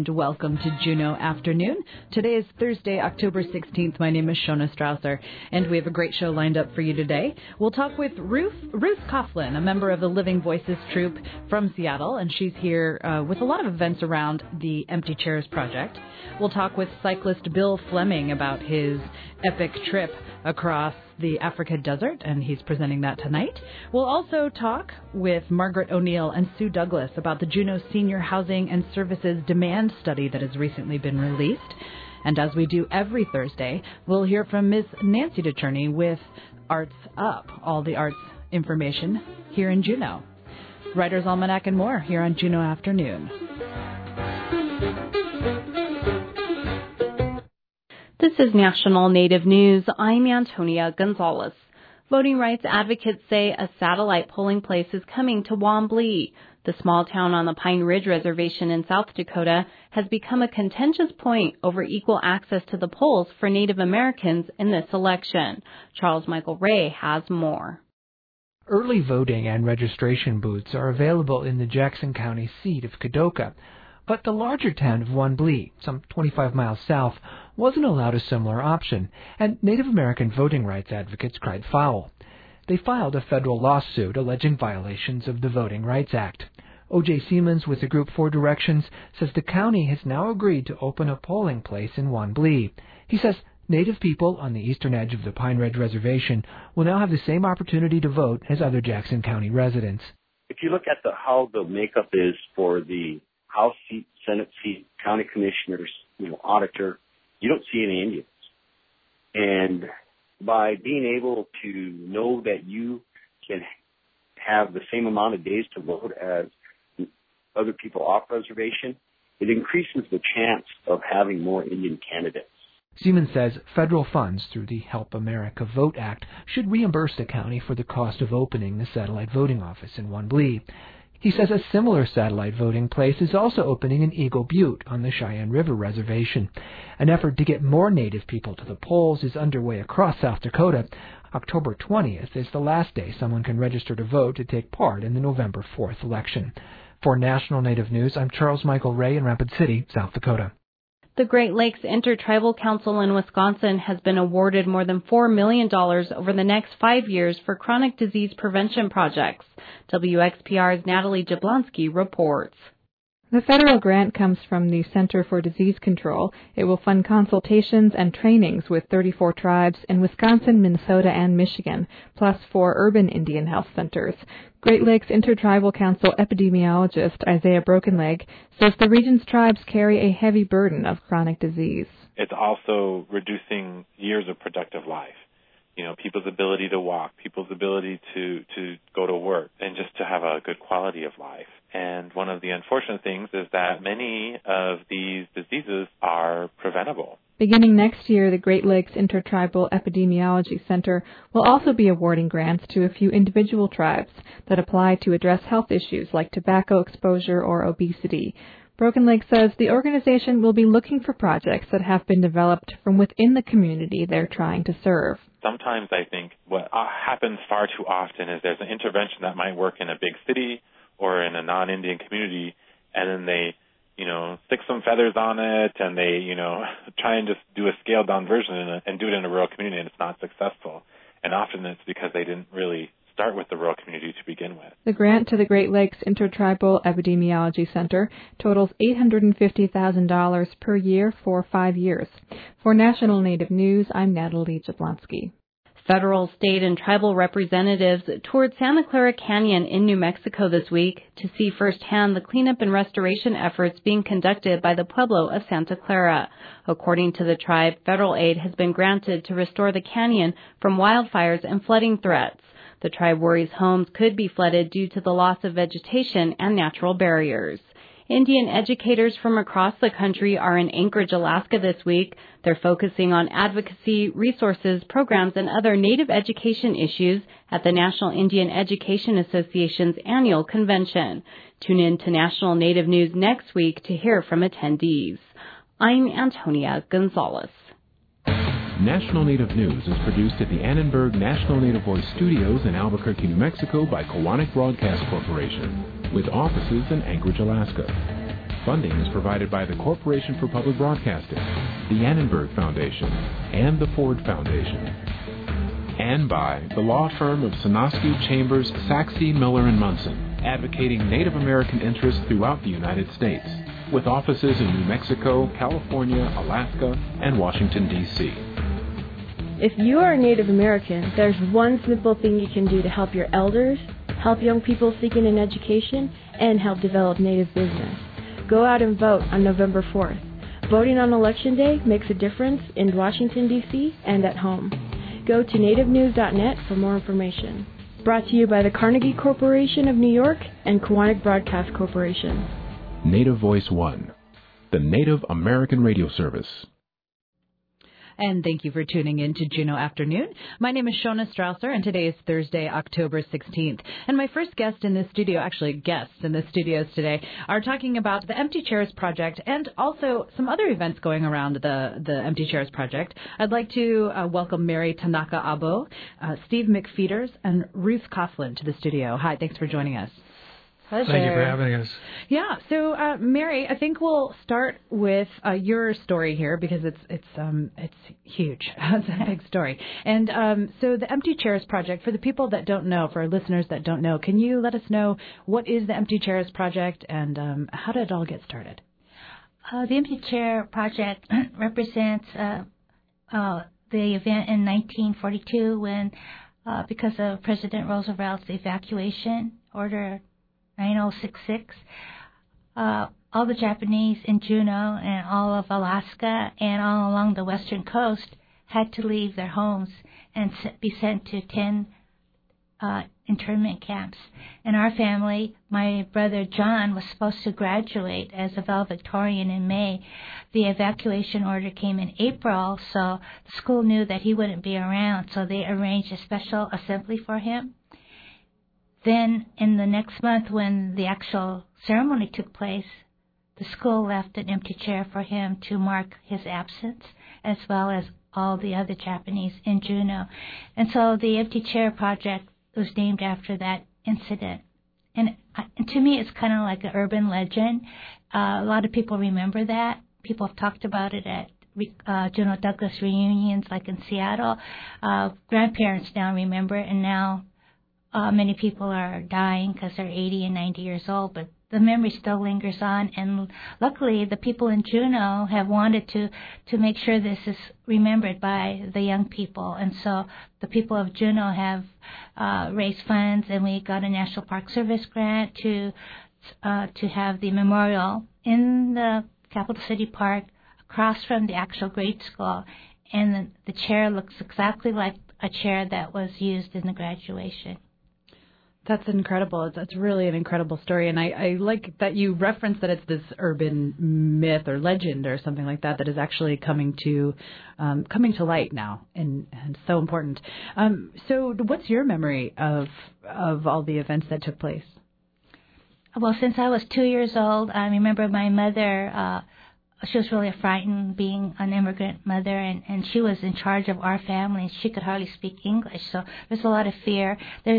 and welcome to Juneau Afternoon. Today is Thursday, October 16th. My name is Shona Strausser, and we have a great show lined up for you today. We'll talk with Ruth Coughlin, a member of the Living Voices troupe from Seattle, and she's here with a lot of events around the Empty Chairs Project. We'll talk with cyclist Bill Fleming about his epic trip across the Africa desert, and he's presenting that tonight. We'll also talk with Margaret O'Neill and Sue Douglas about the Juneau Senior Housing and Services Demand Study that has recently been released. And as we do every Thursday, we'll hear from Ms. Nancy DeCherney with Arts Up, all the arts information here in Juneau. Writer's Almanac and more here on Juneau Afternoon. This is National Native News. I'm Antonia Gonzalez. Voting rights advocates say a satellite polling place is coming to Wombly. The small town on the Pine Ridge Reservation in South Dakota has become a contentious point over equal access to the polls for Native Americans in this election. Charles Michael Ray has more. Early voting and registration booths are available in the Jackson County seat of Kadoka. But the larger town of Wombly, some 25 miles south, wasn't allowed a similar option, and Native American voting rights advocates cried foul. They filed a federal lawsuit alleging violations of the Voting Rights Act. O.J. Siemens with the group Four Directions says the county has now agreed to open a polling place in Wombly. He says Native people on the eastern edge of the Pine Ridge Reservation will now have the same opportunity to vote as other Jackson County residents. If you look at how the makeup is for the House seat, Senate seat, county commissioners, auditor, you don't see any Indians. And by being able to know that you can have the same amount of days to vote as other people off reservation, it increases the chance of having more Indian candidates. Siemens says federal funds through the Help America Vote Act should reimburse the county for the cost of opening the satellite voting office in Wombly. He says a similar satellite voting place is also opening in Eagle Butte on the Cheyenne River Reservation. An effort to get more Native people to the polls is underway across South Dakota. October 20th is the last day someone can register to vote to take part in the November 4th election. For National Native News, I'm Charles Michael Ray in Rapid City, South Dakota. The Great Lakes Intertribal Council in Wisconsin has been awarded more than $4 million over the next 5 years for chronic disease prevention projects. WXPR's Natalie Jablonski reports. The federal grant comes from the Center for Disease Control. It will fund consultations and trainings with 34 tribes in Wisconsin, Minnesota, and Michigan, plus 4 urban Indian health centers. Great Lakes Intertribal Council epidemiologist Isaiah Brokenleg says the region's tribes carry a heavy burden of chronic disease. It's also reducing years of productive life. People's ability to walk, people's ability to go to work, and just to have a good quality of life. And one of the unfortunate things is that many of these diseases are preventable. Beginning next year, the Great Lakes Intertribal Epidemiology Center will also be awarding grants to a few individual tribes that apply to address health issues like tobacco exposure or obesity. Broken Lake says the organization will be looking for projects that have been developed from within the community they're trying to serve. Sometimes I think what happens far too often is there's an intervention that might work in a big city or in a non-Indian community, and then they, stick some feathers on it, and they, try and just do a scaled-down version and do it in a rural community, and it's not successful. And often it's because they didn't really start with the rural community to begin with. The grant to the Great Lakes Intertribal Epidemiology Center totals $850,000 per year for 5 years. For National Native News, I'm Natalie Jablonski. Federal, state, and tribal representatives toured Santa Clara Canyon in New Mexico this week to see firsthand the cleanup and restoration efforts being conducted by the Pueblo of Santa Clara. According to the tribe, federal aid has been granted to restore the canyon from wildfires and flooding threats. The tribe worries homes could be flooded due to the loss of vegetation and natural barriers. Indian educators from across the country are in Anchorage, Alaska this week. They're focusing on advocacy, resources, programs, and other Native education issues at the National Indian Education Association's annual convention. Tune in to National Native News next week to hear from attendees. I'm Antonia Gonzalez. National Native News is produced at the Annenberg National Native Voice Studios in Albuquerque, New Mexico by Kowanek Broadcast Corporation, with offices in Anchorage, Alaska. Funding is provided by the Corporation for Public Broadcasting, the Annenberg Foundation, and the Ford Foundation. And by the law firm of Sonosky, Chambers, Saxe, Miller & Munson, advocating Native American interests throughout the United States, with offices in New Mexico, California, Alaska, and Washington, D.C. If you are a Native American, there's one simple thing you can do to help your elders, help young people seeking an education, and help develop Native business. Go out and vote on November 4th. Voting on Election Day makes a difference in Washington, D.C. and at home. Go to nativenews.net for more information. Brought to you by the Carnegie Corporation of New York and Kiwanis Broadcast Corporation. Native Voice One, the Native American radio service. And thank you for tuning in to Juneau Afternoon. My name is Shona Strausser, and today is Thursday, October 16th. And my first guests in the studio, actually guests in the studios today, are talking about the Empty Chairs Project and also some other events going around the Empty Chairs Project. I'd like to welcome Mary Tanaka-Abo, Steve McFeeters, and Ruth Coughlin to the studio. Hi, thanks for joining us. Pleasure. Thank you for having us. Yeah. So, Mary, I think we'll start with your story here because it's huge. It's a big story. And so the Empty Chairs Project, for the people that don't know, for our listeners that don't know, can you let us know what is the Empty Chairs Project and how did it all get started? The Empty Chair Project represents the event in 1942 when, because of President Roosevelt's evacuation order 9066, all the Japanese in Juneau and all of Alaska and all along the western coast had to leave their homes and be sent to 10 internment camps. In our family, my brother John was supposed to graduate as a valedictorian in May. The evacuation order came in April, so the school knew that he wouldn't be around, so they arranged a special assembly for him. Then, in the next month, when the actual ceremony took place, the school left an empty chair for him to mark his absence, as well as all the other Japanese in Juneau. And so the Empty Chair Project was named after that incident. And to me, it's kind of like an urban legend. A lot of people remember that. People have talked about it at Juneau Douglas reunions, like in Seattle. Grandparents now remember it, and now many people are dying because they're 80 and 90 years old, but the memory still lingers on. And luckily, the people in Juneau have wanted to make sure this is remembered by the young people. And so the people of Juneau have raised funds, and we got a National Park Service grant to have the memorial in the Capital City Park across from the actual grade school. And the chair looks exactly like a chair that was used in the graduation. That's incredible. It's really an incredible story, and I like that you referenced that it's this urban myth or legend or something like that that is actually coming to light now, and so important. So, what's your memory of all the events that took place? Well, since I was 2 years old, I remember my mother. She was really frightened being an immigrant mother, and she was in charge of our family. She could hardly speak English, so there's a lot of fear.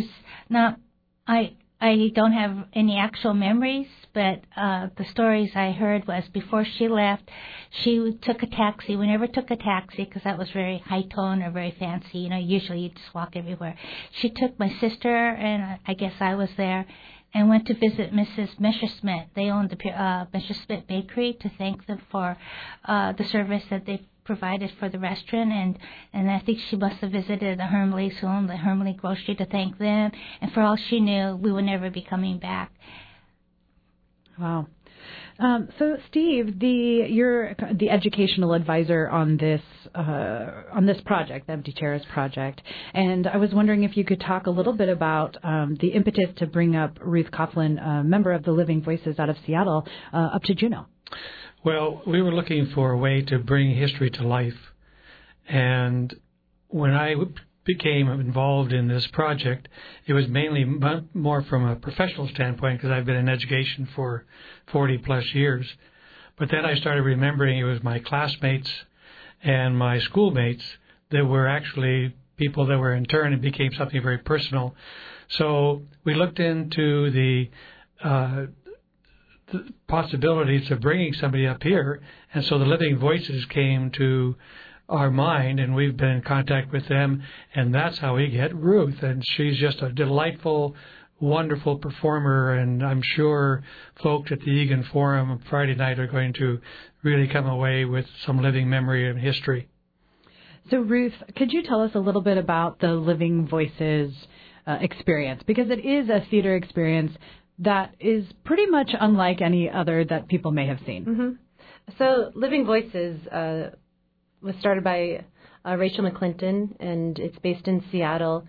I don't have any actual memories, but the stories I heard was before she left, she took a taxi. We never took a taxi because that was very high tone or very fancy. You know, usually you just walk everywhere. She took my sister, and I guess I was there, and went to visit Mrs. Messerschmidt. They owned the Messerschmidt Bakery, to thank them for the service that they provided for the restaurant, and I think she must have visited the Hermleys who owned the Hermley Grocery to thank them, and for all she knew, we would never be coming back. Wow. So, Steve, you're the educational advisor on this project, the Empty Chairs Project, and I was wondering if you could talk a little bit about the impetus to bring up Ruth Coughlin, a member of the Living Voices out of Seattle, up to Juneau. Well, we were looking for a way to bring history to life, and when I became involved in this project, it was mainly more from a professional standpoint because I've been in education for 40 plus years. But then I started remembering it was my classmates and my schoolmates that were actually people that were interned and became something very personal. So we looked into the possibilities of bringing somebody up here, and so the Living Voices came to our mind, and we've been in contact with them, and that's how we get Ruth. And she's just a delightful, wonderful performer, and I'm sure folks at the Egan Forum on Friday night are going to really come away with some living memory and history. So, Ruth, could you tell us a little bit about the Living Voices experience? Because it is a theater experience that is pretty much unlike any other that people may have seen. Mm-hmm. So, Living Voices was started by Rachel McClinton, and it's based in Seattle.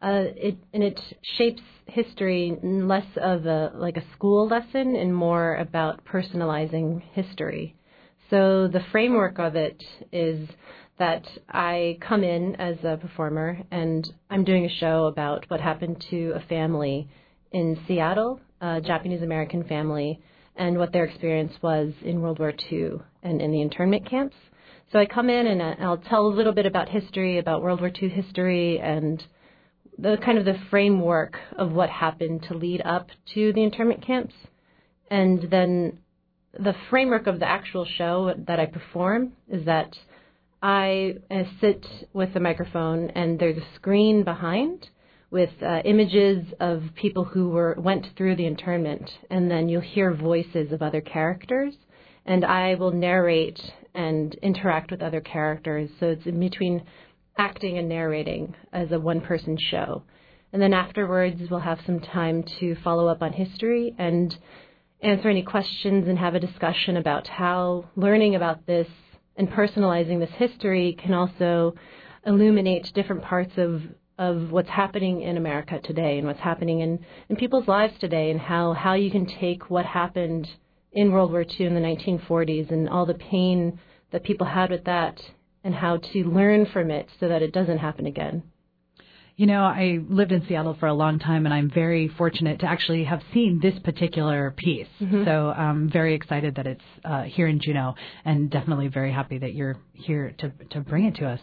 It shapes history less of a school lesson and more about personalizing history. So the framework of it is that I come in as a performer, and I'm doing a show about what happened to a family in Seattle, a Japanese-American family, and what their experience was in World War II and in the internment camps. So I come in and I'll tell a little bit about history, about World War II history, and the kind of the framework of what happened to lead up to the internment camps. And then the framework of the actual show that I perform is that I sit with the microphone, and there's a screen behind with images of people who went through the internment, and then you'll hear voices of other characters, and I will narrate and interact with other characters. So it's in between acting and narrating as a one-person show. And then afterwards, we'll have some time to follow up on history and answer any questions and have a discussion about how learning about this and personalizing this history can also illuminate different parts of what's happening in America today and what's happening in people's lives today, and how you can take what happened in World War II in the 1940s and all the pain that people had with that and how to learn from it so that it doesn't happen again. You know, I lived in Seattle for a long time, and I'm very fortunate to actually have seen this particular piece. Mm-hmm. So I'm very excited that it's here in Juneau, and definitely very happy that you're here to bring it to us.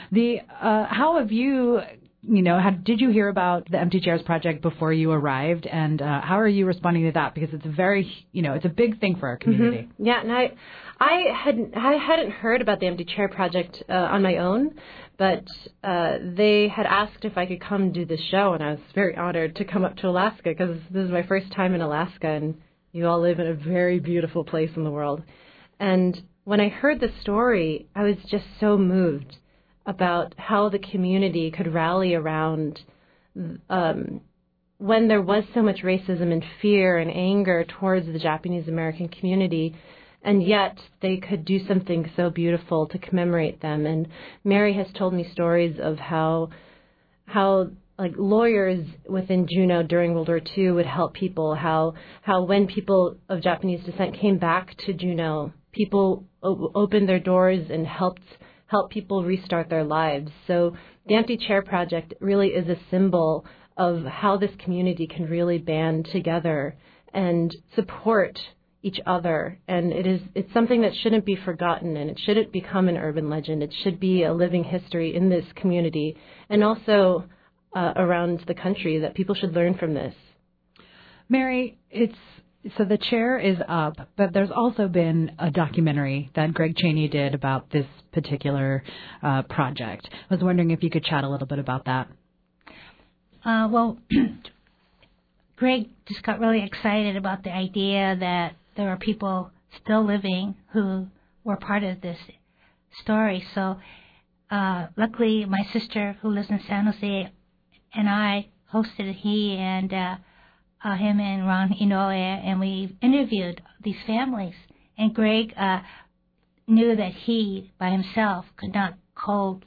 How have you... did you hear about the Empty Chairs Project before you arrived, and how are you responding to that? Because it's it's a big thing for our community. Mm-hmm. Yeah, and I hadn't heard about the Empty Chair Project on my own, but they had asked if I could come do this show, and I was very honored to come up to Alaska because this is my first time in Alaska, and you all live in a very beautiful place in the world. And when I heard the story, I was just so moved about how the community could rally around when there was so much racism and fear and anger towards the Japanese American community, and yet they could do something so beautiful to commemorate them. And Mary has told me stories of how lawyers within Juneau during World War II would help people, how when people of Japanese descent came back to Juneau, people opened their doors and help people restart their lives. So the Empty Chair Project really is a symbol of how this community can really band together and support each other. And it's something that shouldn't be forgotten, and it shouldn't become an urban legend. It should be a living history in this community and also around the country, that people should learn from this. Mary, so the chair is up, but there's also been a documentary that Greg Chaney did about this particular project. I was wondering if you could chat a little bit about that. Well, Greg just got really excited about the idea that there are people still living who were part of this story. So luckily, my sister, who lives in San Jose, and I hosted he and him and Ron Inoue, and we interviewed these families. And Greg knew that he, by himself, could not cold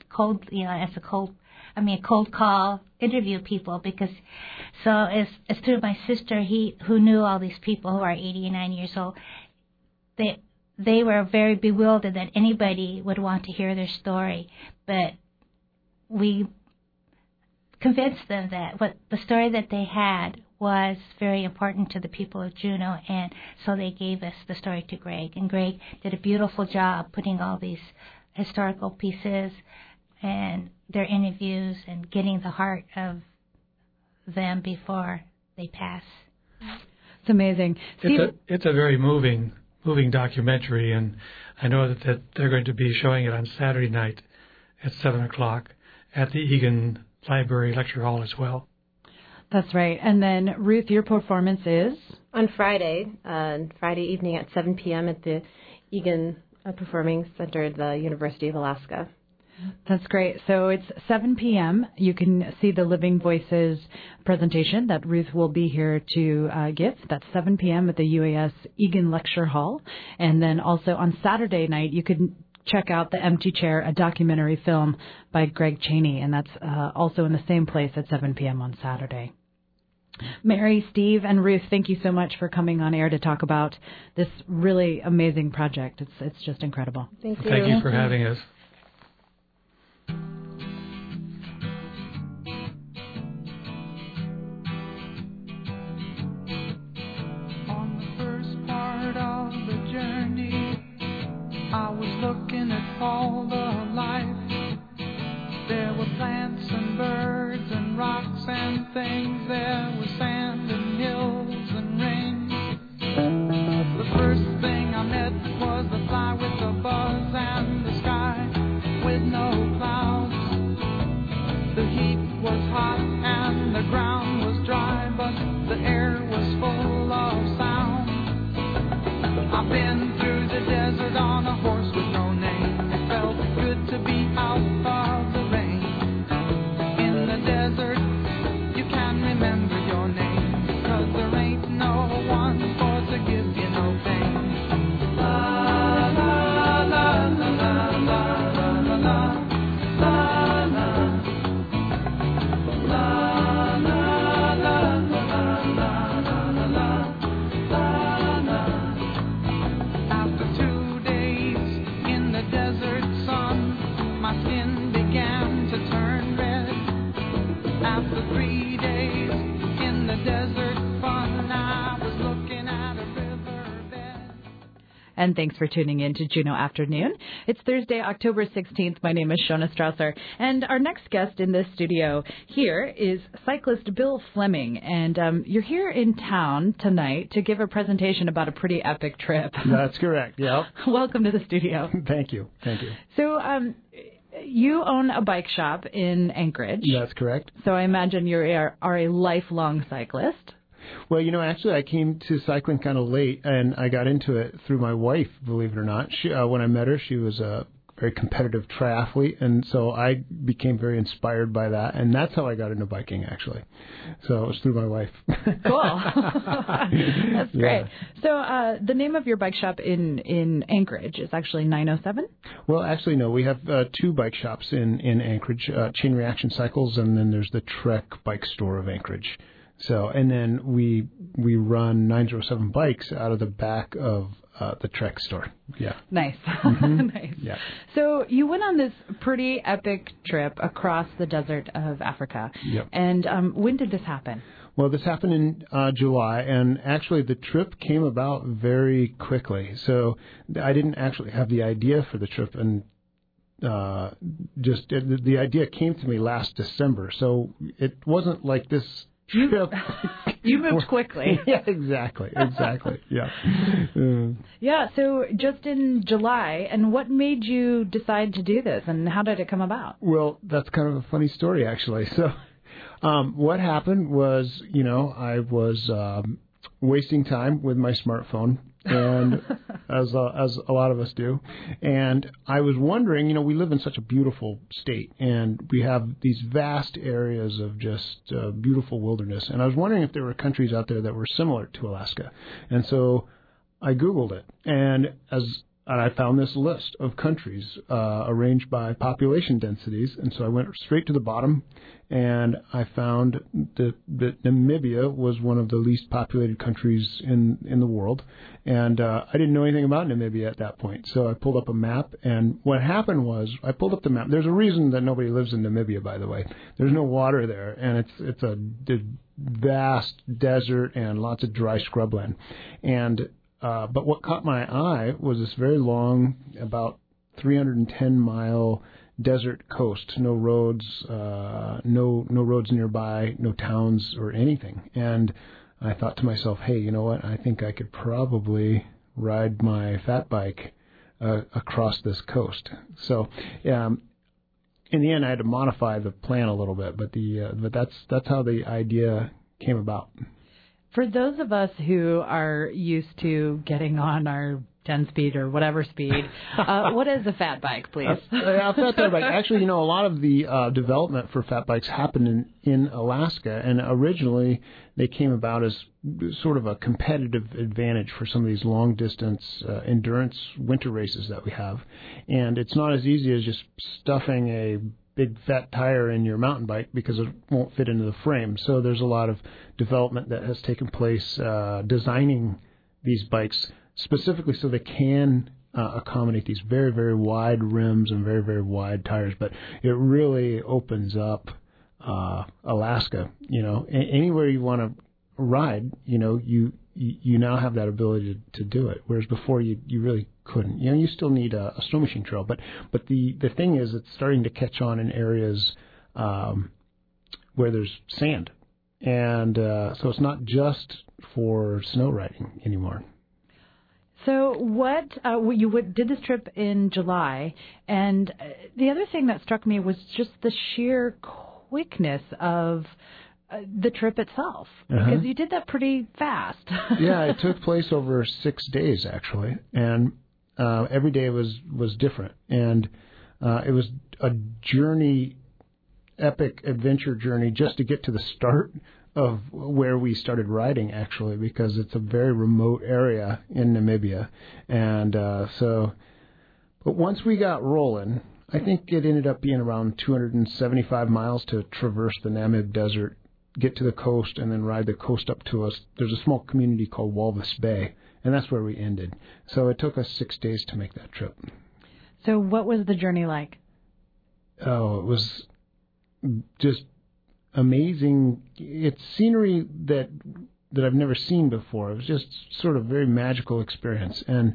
call interview people, because so it's through my sister, who knew all these people who are 89 years old. They were very bewildered that anybody would want to hear their story, but we convinced them that what the story that they had was very important to the people of Juneau, and so they gave us the story to Greg. And Greg did a beautiful job putting all these historical pieces and their interviews and getting the heart of them before they pass. It's amazing. It's a very moving documentary, and I know that they're going to be showing it on Saturday night at 7 o'clock at the Egan Library Lecture Hall as well. That's right. And then, Ruth, your performance is? On Friday evening at 7 p.m. at the Egan Performing Center at the University of Alaska. That's great. So it's 7 p.m. You can see the Living Voices presentation that Ruth will be here to give. That's 7 p.m. at the UAS Egan Lecture Hall. And then also on Saturday night, you can check out The Empty Chair, a documentary film by Greg Chaney. And that's also in the same place at 7 p.m. on Saturday. Mary, Steve, and Ruth, thank you so much for coming on air to talk about this really amazing project. It's just incredible. Thank you. Thank you for having us. I was looking at all the life. There were plants and birds and rocks and things. There was sand and hills and rain. The first thing I met was the fly with the buzz and the sky with no clouds. The heat was hot and the ground was dry, but the air was full of sound. I've been through the desert on a horse with no name. It felt good to be out of the rain. In the desert, you can remember your name, because there ain't no one for to give you no pain. La la la la la la la la la la la la la la la. After 2 days in the desert sun, my skin began to turn red. After 3 days in the desert fun, I was looking at a riverbed. And thanks for tuning in to Juneau Afternoon. It's Thursday, October 16th. My name is Shona Strausser. And our next guest in this studio here is cyclist Bill Fleming. And you're here in town tonight to give a presentation about a pretty epic trip. That's correct, yep. Welcome to the studio. Thank you. So you own a bike shop in Anchorage. That's correct. So I imagine you are a lifelong cyclist. Well, actually, I came to cycling kind of late, and I got into it through my wife, believe it or not. When I met her, she was a very competitive triathlete, and so I became very inspired by that, and that's how I got into biking, actually. So it was through my wife. Cool. That's great. Yeah. So the name of your bike shop in Anchorage is actually 907? Well, actually, no. We have two bike shops in Anchorage, Chain Reaction Cycles, and then there's the Trek Bike Store of Anchorage. So, and then we run 907 bikes out of the back of the Trek store. Yeah. Nice. Mm-hmm. Nice. Yeah. So you went on this pretty epic trip across the desert of Africa. Yep. And when did this happen? Well, this happened in July, and actually the trip came about very quickly. So I didn't actually have the idea for the trip, and the idea came to me last December. So it wasn't like this trip. You moved quickly. Yeah, exactly. Yeah. Yeah, so just in July, and what made you decide to do this, and how did it come about? Well, that's kind of a funny story, actually. So what happened was, I was wasting time with my smartphone, and as a lot of us do. And I was wondering, we live in such a beautiful state, and we have these vast areas of just beautiful wilderness. And I was wondering if there were countries out there that were similar to Alaska. And so I Googled it, and I found this list of countries arranged by population densities. And so I went straight to the bottom, and I found that Namibia was one of the least populated countries in the world. And I didn't know anything about Namibia at that point. So I pulled up a map, and what happened was I pulled up the map. There's a reason that nobody lives in Namibia, by the way. There's no water there, and it's a vast desert and lots of dry scrubland. And but what caught my eye was this very long, about 310-mile desert coast. No roads, no roads nearby, no towns or anything. And I thought to myself, hey, you know what? I think I could probably ride my fat bike across this coast. So, in the end, I had to modify the plan a little bit, but that's how the idea came about. For those of us who are used to getting on our 10-speed or whatever speed, what is a fat bike, please? A fat bike. Actually, a lot of the development for fat bikes happened in Alaska, and originally they came about as sort of a competitive advantage for some of these long-distance endurance winter races that we have. And it's not as easy as just stuffing a big fat tire in your mountain bike because it won't fit into the frame. So there's a lot of development that has taken place designing these bikes specifically so they can accommodate these very, very wide rims and very, very wide tires. But it really opens up Alaska. Anywhere you want to ride, you now have that ability to do it, whereas before you really couldn't. You still need a snow machine trail, but the thing is, it's starting to catch on in areas where there's sand, and so it's not just for snow riding anymore. So you did this trip in July, and the other thing that struck me was just the sheer quickness of the trip itself, because you did that pretty fast. Yeah, it took place over 6 days, actually, and every day was different, and it was a journey, epic adventure journey, just to get to the start of where we started riding, actually, because it's a very remote area in Namibia, and but once we got rolling, I think it ended up being around 275 miles to traverse the Namib Desert, get to the coast, and then ride the coast up to us. There's a small community called Walvis Bay, and that's where we ended. So it took us 6 days to make that trip. So what was the journey like? Oh, it was just amazing. It's scenery that I've never seen before. It was just sort of a very magical experience. And,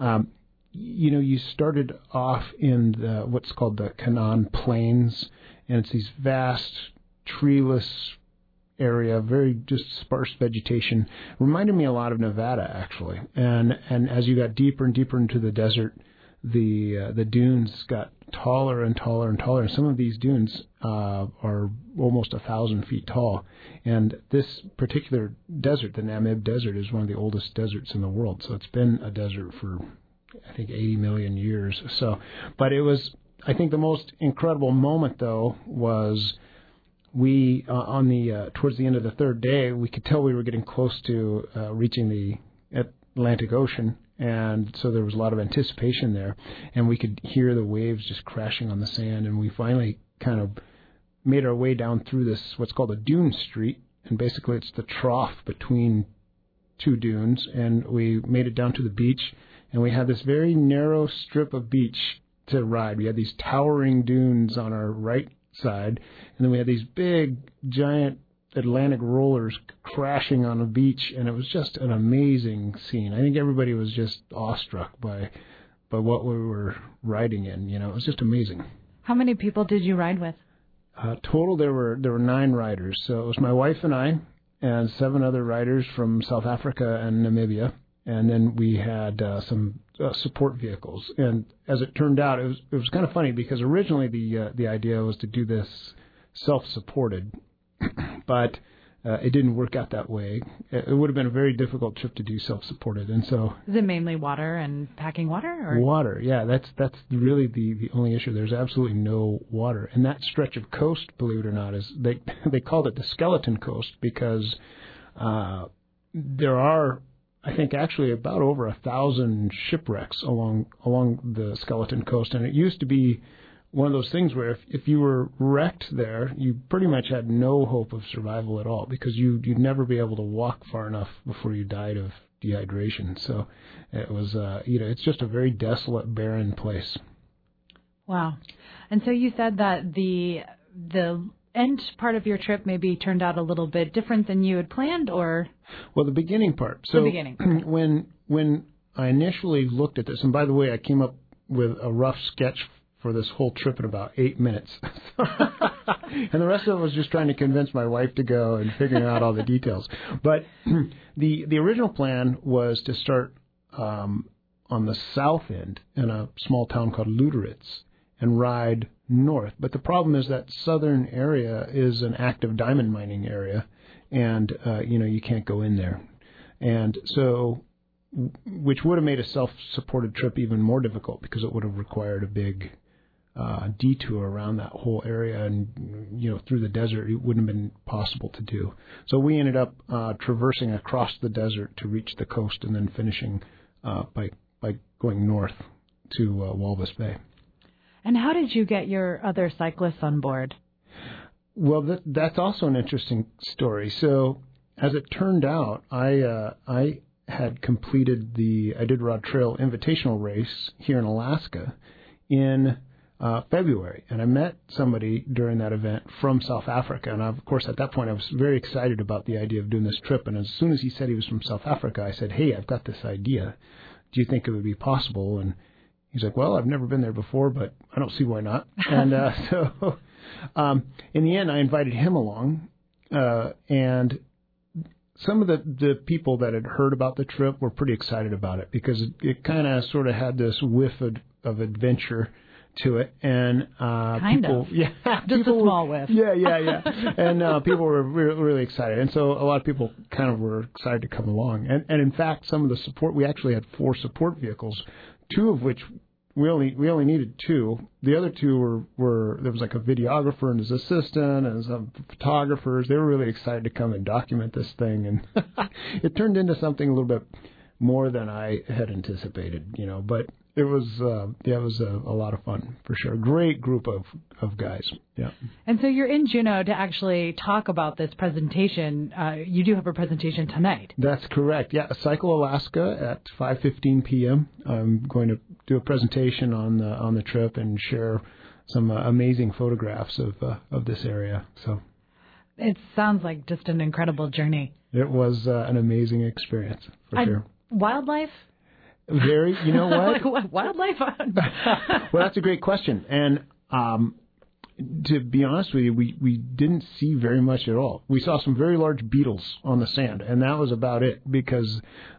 you started off in what's called the Canaan Plains, and it's these vast, treeless area, very just sparse vegetation. Reminded me a lot of Nevada, actually. And as you got deeper and deeper into the desert, the dunes got taller and taller and taller. And some of these dunes are almost 1,000 feet tall. And this particular desert, the Namib Desert, is one of the oldest deserts in the world. So it's been a desert for, I think, 80 million years. So, but it was, I think the most incredible moment, though, was we, towards the end of the third day, we could tell we were getting close to reaching the Atlantic Ocean, and so there was a lot of anticipation there, and we could hear the waves just crashing on the sand, and we finally kind of made our way down through this, what's called a dune street, and basically it's the trough between two dunes, and we made it down to the beach, and we had this very narrow strip of beach to ride. We had these towering dunes on our right side, and then we had these big, giant Atlantic rollers crashing on a beach, and it was just an amazing scene. I think everybody was just awestruck by what we were riding in. It was just amazing. How many people did you ride with? Total, there were 9 riders. So it was my wife and I, and 7 other riders from South Africa and Namibia, and then we had some support vehicles. And as it turned out, it was kind of funny because originally the idea was to do this self-supported, but it didn't work out that way. It would have been a very difficult trip to do self-supported, and so. Is it mainly water and packing water? Or? Water, yeah. That's really the only issue. There's absolutely no water, and that stretch of coast, believe it or not, is they called it the Skeleton Coast because there are, I think, actually about over 1,000 shipwrecks along the Skeleton Coast, and it used to be one of those things where if you were wrecked there, you pretty much had no hope of survival at all because you'd never be able to walk far enough before you died of dehydration. So it was, it's just a very desolate, barren place. Wow. And so you said that the end part of your trip maybe turned out a little bit different than you had planned, or? Well, the beginning part. So the beginning. When I initially looked at this, and by the way, I came up with a rough sketch for this whole trip in about 8 minutes. And the rest of it was just trying to convince my wife to go and figuring out all the details. But the original plan was to start on the south end in a small town called Luderitz and ride north. But the problem is that southern area is an active diamond mining area, and you can't go in there. And so, which would have made a self-supported trip even more difficult because it would have required a big detour around that whole area, and through the desert. It wouldn't have been possible to do. So we ended up traversing across the desert to reach the coast, and then finishing by going north to Walvis Bay. And how did you get your other cyclists on board? Well, that's also an interesting story. So, as it turned out, I had completed the Iditarod Trail Invitational race here in Alaska in February, and I met somebody during that event from South Africa. And of course, at that point, I was very excited about the idea of doing this trip. And as soon as he said he was from South Africa, I said, "Hey, I've got this idea. Do you think it would be possible?" And he's like, "Well, I've never been there before, but I don't see why not." And so in the end, I invited him along, and some of the people that had heard about the trip were pretty excited about it because it kind of sort of had this whiff of adventure to it, and just a small whiff. Yeah, and people were really excited, and so a lot of people kind of were excited to come along, and in fact, some of the support, we actually had 4 support vehicles, 2 of which we only needed 2. The other 2 were there was like a videographer and his assistant and some photographers. They were really excited to come and document this thing, and it turned into something a little bit more than I had anticipated, but it was a lot of fun for sure. Great group of guys. Yeah. And so you're in Juneau to actually talk about this presentation. You do have a presentation tonight. That's correct. Yeah, Cycle Alaska at 5:15 p.m. I'm going to do a presentation on the trip and share some amazing photographs of this area. So it sounds like just an incredible journey. It was an amazing experience for sure. Wildlife? Very, you know what? Wildlife? Well, that's a great question. And to be honest with you, we didn't see very much at all. We saw some very large beetles on the sand, and that was about it because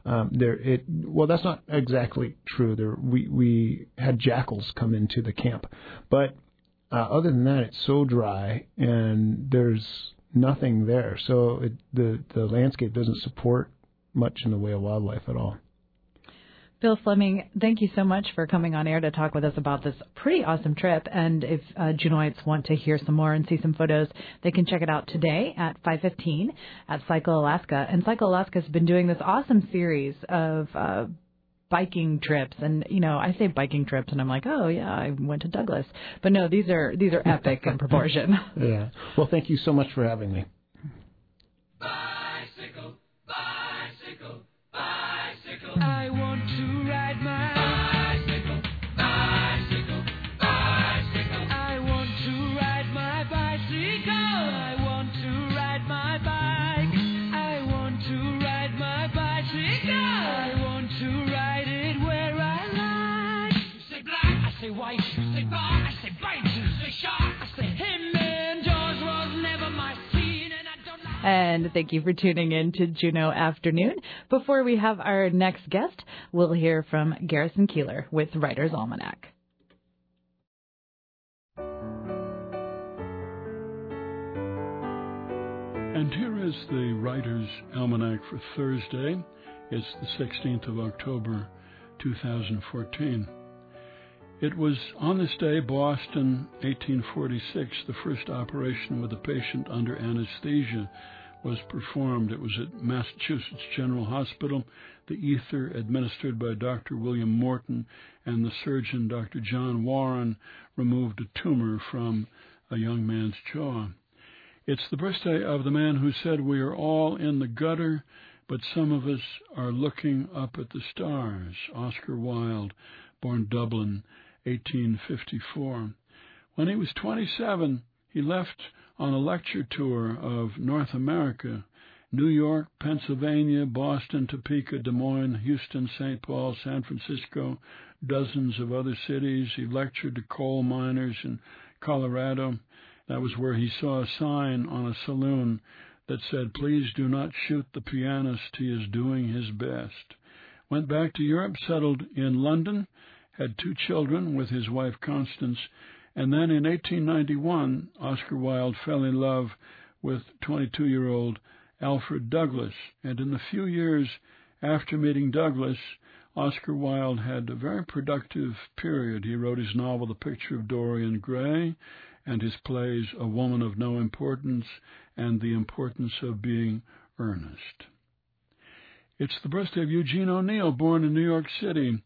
that's not exactly true. We had jackals come into the camp. But other than that, it's so dry, and there's nothing there. So the landscape doesn't support much in the way of wildlife at all. Bill Fleming, thank you so much for coming on air to talk with us about this pretty awesome trip. And if Juneauites want to hear some more and see some photos, they can check it out today at 5:15 at Cycle Alaska. And Cycle Alaska has been doing this awesome series of biking trips. And, I say biking trips, and I'm like, oh, yeah, I went to Douglas. But no, these are epic in proportion. Yeah. Well, thank you so much for having me. Bicycle, bicycle, bicycle. I want to ride my bicycle, bicycle, bicycle. I want to ride my bicycle. I want to ride my bike. I want to ride my bicycle. I want to ride it where I like. You say black, I say white. You say bar, I say bite. You say shark, I say him. And Jaws was never my scene, and I don't like. And thank you for tuning in to Juneau Afternoon. Before we have our next guest, we'll hear from Garrison Keillor with Writer's Almanac. And here is the Writer's Almanac for Thursday. It's the 16th of October, 2014. It was on this day, Boston, 1846, the first operation with a patient under anesthesia was performed. It was at Massachusetts General Hospital. The ether, administered by Dr. William Morton, and the surgeon, Dr. John Warren, removed a tumor from a young man's jaw. It's the birthday of the man who said, "We are all in the gutter, but some of us are looking up at the stars." Oscar Wilde, born Dublin, 1854. When he was 27, he left on a lecture tour of North America, New York, Pennsylvania, Boston, Topeka, Des Moines, Houston, St. Paul, San Francisco, dozens of other cities. He lectured to coal miners in Colorado. That was where he saw a sign on a saloon that said, "Please do not shoot the pianist. He is doing his best." Went back to Europe, settled in London, had 2 children with his wife Constance, and then in 1891, Oscar Wilde fell in love with 22-year-old Alfred Douglas. And in the few years after meeting Douglas, Oscar Wilde had a very productive period. He wrote his novel, The Picture of Dorian Gray, and his plays, A Woman of No Importance and The Importance of Being Earnest. It's the birthday of Eugene O'Neill, born in New York City,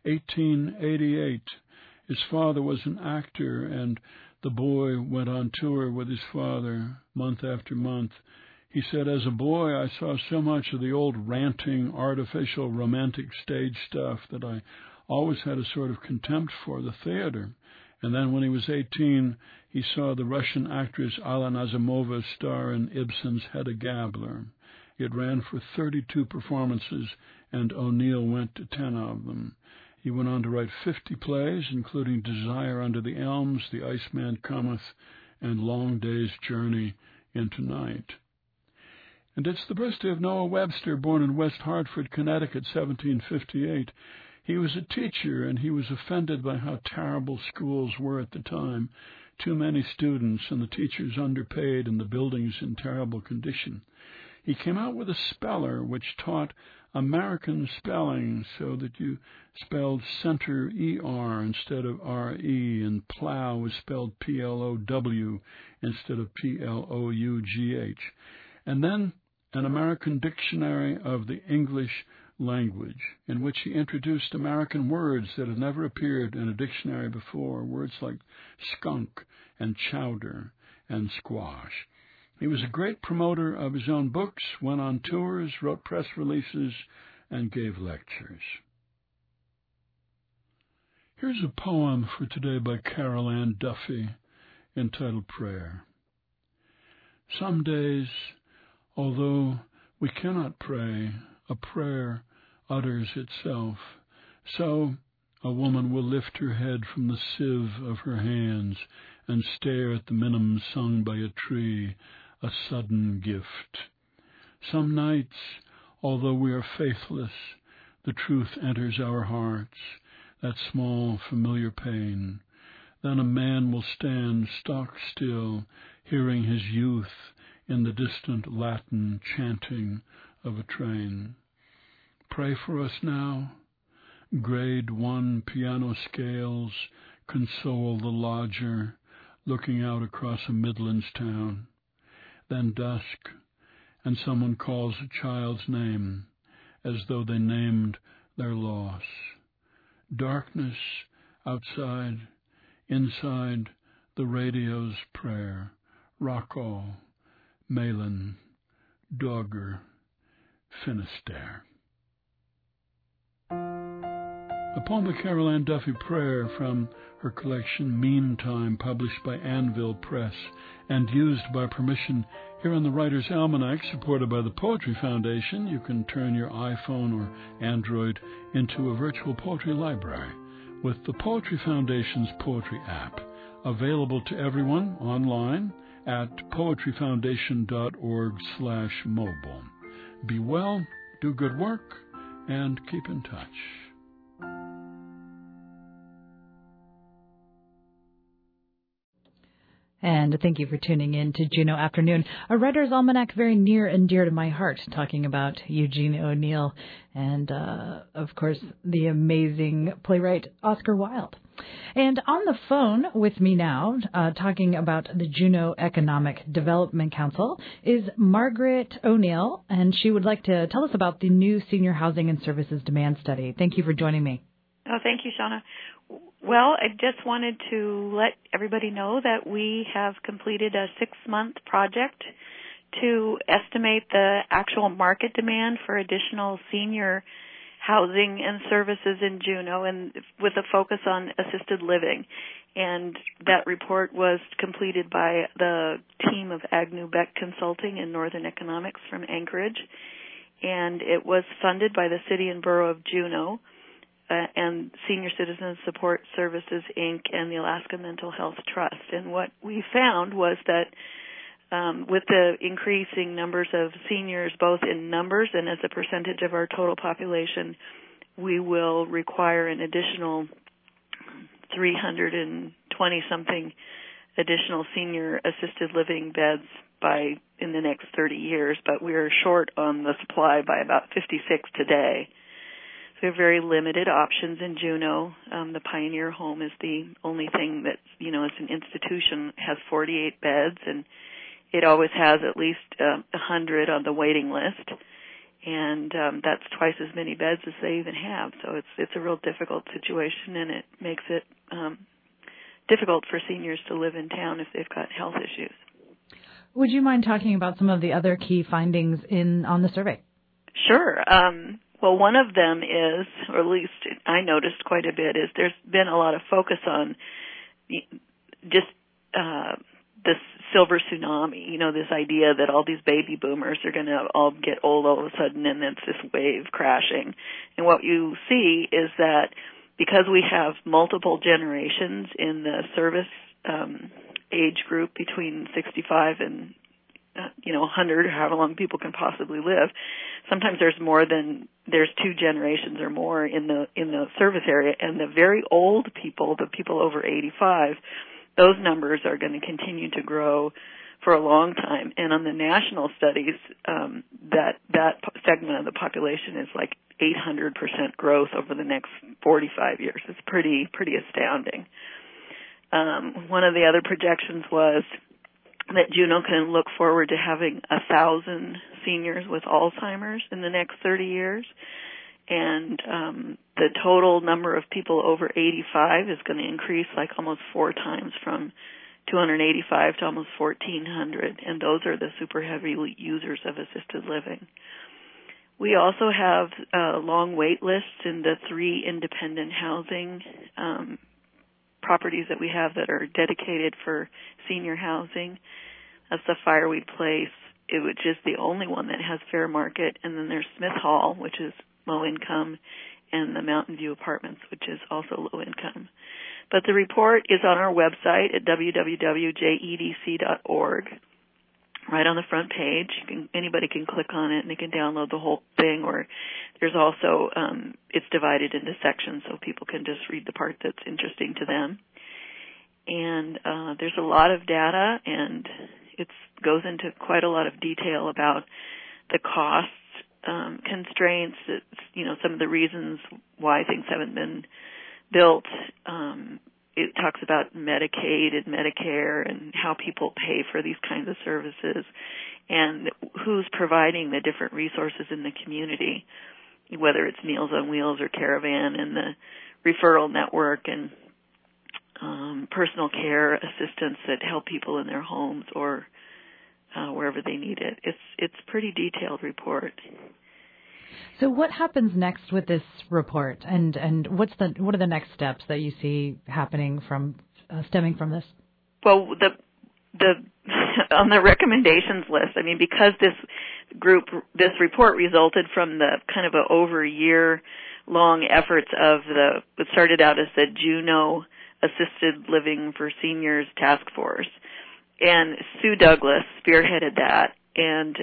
1888. His father was an actor, and the boy went on tour with his father month after month. He said, "As a boy, I saw so much of the old ranting, artificial, romantic stage stuff that I always had a sort of contempt for the theater." And then when he was 18, he saw the Russian actress Alla Nazimova star in Ibsen's Hedda Gabler. It ran for 32 performances, and O'Neill went to 10 of them. He went on to write 50 plays, including Desire Under the Elms, The Iceman Cometh, and Long Day's Journey into Night. And it's the birthday of Noah Webster, born in West Hartford, Connecticut, 1758. He was a teacher, and he was offended by how terrible schools were at the time. Too many students, and the teachers underpaid, and the buildings in terrible condition. He came out with a speller which taught American spelling so that you spelled center E-R instead of R-E, and plow was spelled P-L-O-W instead of P-L-O-U-G-H. And then an American dictionary of the English language, in which he introduced American words that had never appeared in a dictionary before, words like skunk and chowder and squash. He was a great promoter of his own books, went on tours, wrote press releases, and gave lectures. Here's a poem for today by Carol Ann Duffy, entitled Prayer. Some days, although we cannot pray, a prayer utters itself. So a woman will lift her head from the sieve of her hands and stare at the minim sung by a tree, a sudden gift. Some nights, although we are faithless, the truth enters our hearts, that small familiar pain. Then a man will stand stock still, hearing his youth in the distant Latin chanting of a train. Pray for us now. Grade 1 piano scales console the lodger looking out across a Midlands town. Then dusk, and someone calls a child's name as though they named their loss. Darkness outside, inside the radio's prayer. Rockall, Malin, Dogger, Finisterre. A poem by Carol Ann Duffy, Prayer, from her collection Meantime, published by Anvil Press and used by permission here on the Writer's Almanac, supported by the Poetry Foundation. You can turn your iPhone or Android into a virtual poetry library with the Poetry Foundation's poetry app, available to everyone online at poetryfoundation.org/mobile. Be well, do good work, and keep in touch. And thank you for tuning in to Juneau Afternoon, a Writer's Almanac very near and dear to my heart, talking about Eugene O'Neill and, of course, the amazing playwright Oscar Wilde. And on the phone with me now, talking about the Juneau Economic Development Council, is Margaret O'Neill, and she would like to tell us about the new Senior Housing and Services Demand Study. Thank you for joining me. Oh, thank you, Shauna. Well, I just wanted to let everybody know that we have completed a 6-month project to estimate the actual market demand for additional senior housing and services in Juneau, and with a focus on assisted living. And that report was completed by the team of Agnew Beck Consulting and Northern Economics from Anchorage, and it was funded by the City and Borough of Juneau. and Senior Citizen Support Services, Inc., and the Alaska Mental Health Trust. And what we found was that with the increasing numbers of seniors, both in numbers and as a percentage of our total population, we will require an additional 320-something additional senior assisted living beds in the next 30 years, but we're short on the supply by about 56 today. So we have very limited options in Juneau. The Pioneer Home is the only thing that, is an institution, has 48 beds, and it always has at least 100 on the waiting list, and that's twice as many beds as they even have. So it's a real difficult situation, and it makes it difficult for seniors to live in town if they've got health issues. Would you mind talking about some of the other key findings on the survey? Sure. Well, one of them is, or at least I noticed quite a bit, is there's been a lot of focus on just this silver tsunami, this idea that all these baby boomers are going to all get old all of a sudden and it's this wave crashing. And what you see is that because we have multiple generations in the service age group between 65 and 100, however long people can possibly live, sometimes there's two generations or more in the service area, and the very old people, the people over 85, those numbers are going to continue to grow for a long time. And on the national studies, that segment of the population is like 800% growth over the next 45 years. It's pretty astounding. One of the other projections was that Juneau can look forward to having 1,000 seniors with Alzheimer's in the next 30 years. And the total number of people over 85 is going to increase like almost 4 times, from 285 to almost 1,400. And those are the super heavy users of assisted living. We also have long wait lists in the 3 independent housing properties that we have that are dedicated for senior housing. That's the Fireweed Place, which is the only one that has fair market, and then there's Smith Hall, which is low income, and the Mountain View Apartments, which is also low income. But the report is on our website at www.jedc.org. Right on the front page, anybody can click on it and they can download the whole thing, or there's also, it's divided into sections so people can just read the part that's interesting to them. And there's a lot of data, and it goes into quite a lot of detail about the cost constraints, some of the reasons why things haven't been built. It talks about Medicaid and Medicare and how people pay for these kinds of services and who's providing the different resources in the community, whether it's Meals on Wheels or Caravan and the referral network and personal care assistants that help people in their homes or wherever they need it. It's a pretty detailed report. So what happens next with this report, and what are the next steps that you see happening from stemming from this? Well, the on the recommendations list, because this report resulted from the kind of a over a year long efforts of what started out as the Juneau Assisted Living for Seniors Task Force, and Sue Douglas spearheaded that, and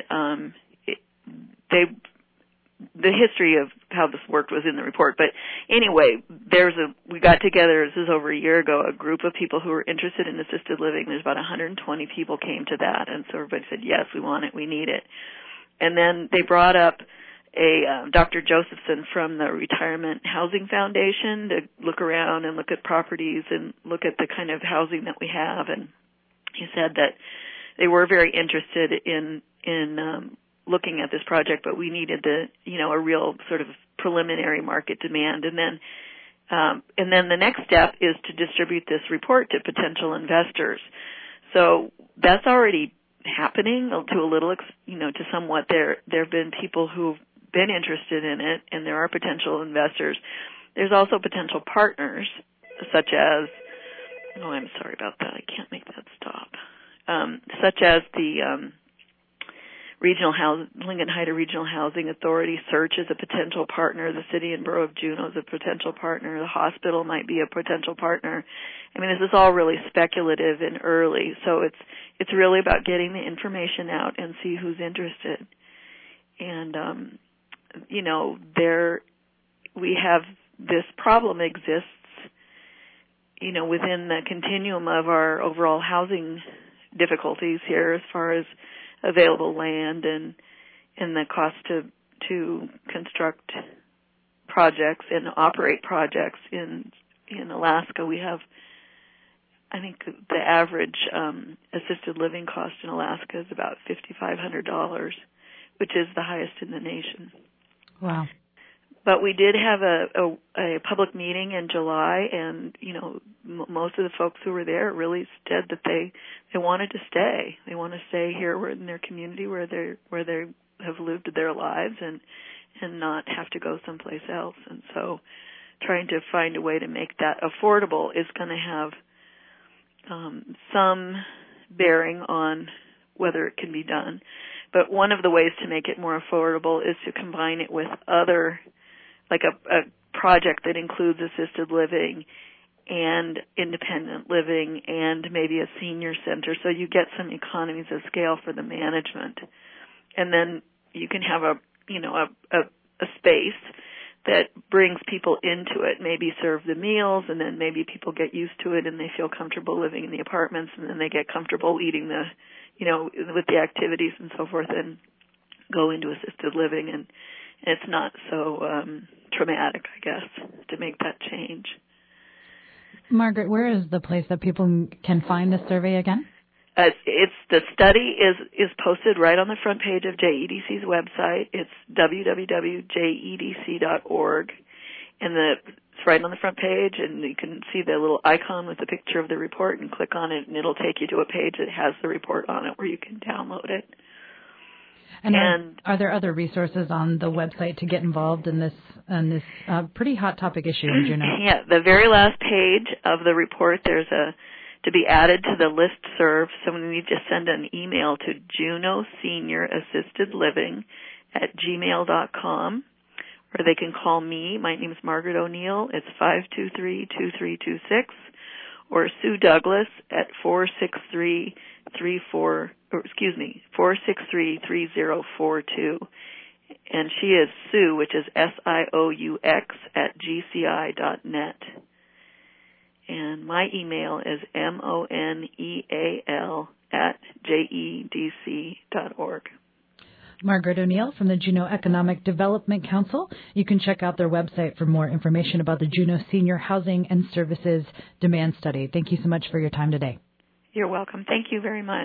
the history of how this worked was in the report. But anyway, we got together, this is over a year ago, a group of people who were interested in assisted living. There's about 120 people came to that, and so everybody said, yes, we want it, we need it. And then they brought up Dr. Josephson from the Retirement Housing Foundation to look around and look at properties and look at the kind of housing that we have. And he said that they were very interested in looking at this project, but we needed a real sort of preliminary market demand. And then the next step is to distribute this report to potential investors. So that's already happening to a little, to somewhat. There have been people who've been interested in it, and there are potential investors. There's also potential partners, such as, I'm sorry about that, I can't make that stop, such as the Lincoln Heights Regional Housing Authority search is a potential partner. The city and borough of Juneau is a potential partner. The hospital might be a potential partner. I mean, this is all really speculative and early, so it's really about getting the information out and see who's interested. And we have this problem exists, within the continuum of our overall housing difficulties here, as far as available land and the cost to construct projects and operate projects in Alaska. We have, I think, the average assisted living cost in Alaska is about $5,500, which is the highest in the nation. Wow. But we did have a public meeting in July, and most of the folks who were there really said that they wanted to stay. They want to stay here in their community where they have lived their lives and not have to go someplace else. And so, trying to find a way to make that affordable is going to have some bearing on whether it can be done. But one of the ways to make it more affordable is to combine it with other, like a project that includes assisted living and independent living and maybe a senior center, so you get some economies of scale for the management. And then you can have a space that brings people into it, maybe serve the meals, and then maybe people get used to it and they feel comfortable living in the apartments, and then they get comfortable eating with the activities and so forth, and go into assisted living, and it's not so traumatic, I guess, to make that change. Margaret, where is the place that people can find the survey again? It's the study is posted right on the front page of JEDC's website. It's www.jedc.org, and it's right on the front page, and you can see the little icon with the picture of the report, and click on it, and it'll take you to a page that has the report on it where you can download it. And are there other resources on the website to get involved in this pretty hot topic issue in Juneau? Yeah, the very last page of the report, there's to be added to the listserv. Someone needs to send an email to Juneau Senior Assisted Living at gmail.com, or they can call me. My name is Margaret O'Neill. It's 523-2326, or Sue Douglas at 463-3042. And she is Sue, which is SIOUX at GCI.net. And my email is moneal@jedc.org. Margaret O'Neill from the Juneau Economic Development Council. You can check out their website for more information about the Juneau Senior Housing and Services Demand Study. Thank you so much for your time today. You're welcome. Thank you very much.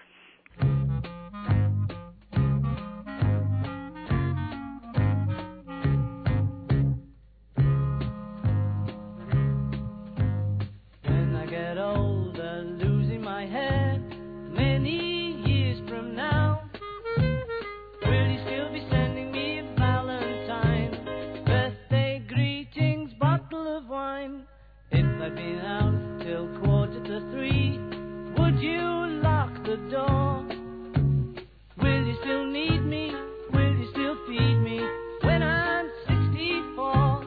I've been out till 2:45. Would you lock the door? Will you still need me? Will you still feed me when I'm 64?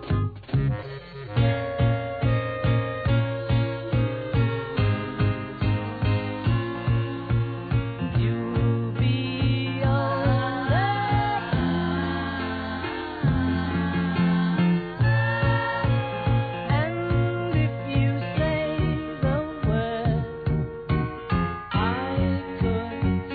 You'll be alright.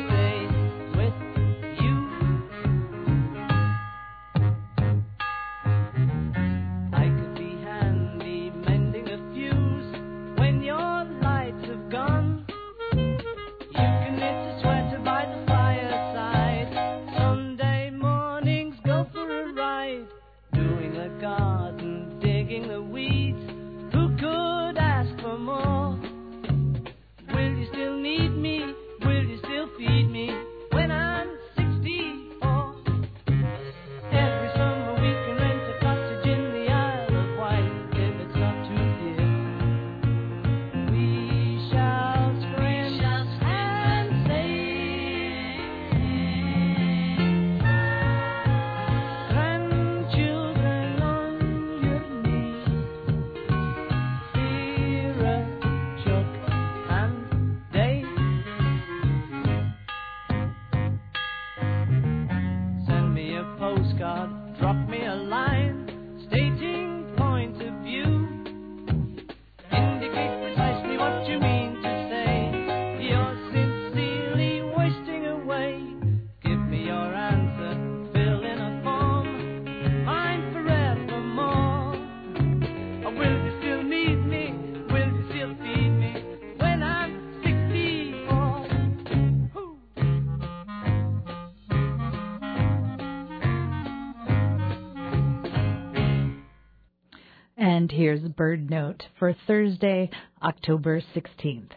here's Bird Note for Thursday, October 16th.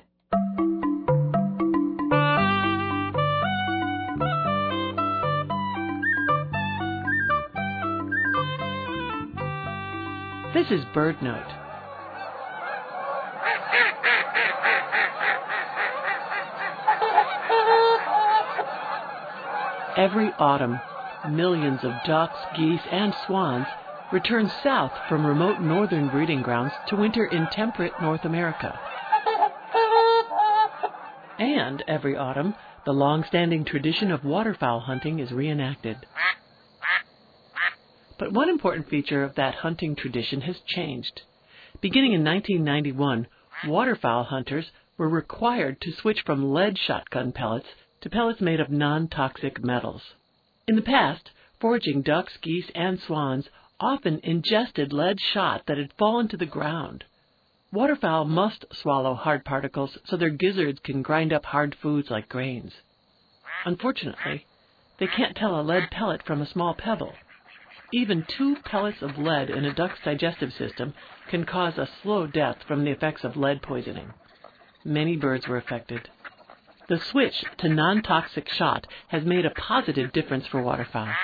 This is Bird Note. Every autumn, millions of ducks, geese, and swans return south from remote northern breeding grounds to winter in temperate North America. And every autumn, the long-standing tradition of waterfowl hunting is reenacted. But one important feature of that hunting tradition has changed. Beginning in 1991, waterfowl hunters were required to switch from lead shotgun pellets to pellets made of non-toxic metals. In the past, foraging ducks, geese, and swans often ingested lead shot that had fallen to the ground. Waterfowl must swallow hard particles so their gizzards can grind up hard foods like grains. Unfortunately, they can't tell a lead pellet from a small pebble. Even 2 pellets of lead in a duck's digestive system can cause a slow death from the effects of lead poisoning. Many birds were affected. The switch to non-toxic shot has made a positive difference for waterfowl.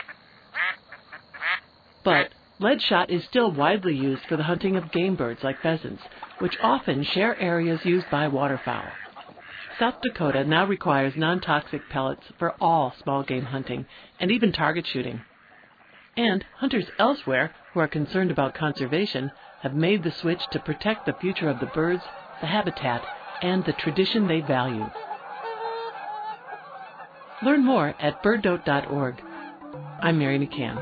But lead shot is still widely used for the hunting of game birds like pheasants, which often share areas used by waterfowl. South Dakota now requires non-toxic pellets for all small game hunting and even target shooting. And hunters elsewhere who are concerned about conservation have made the switch to protect the future of the birds, the habitat, and the tradition they value. Learn more at birdnote.org. I'm Mary McCann.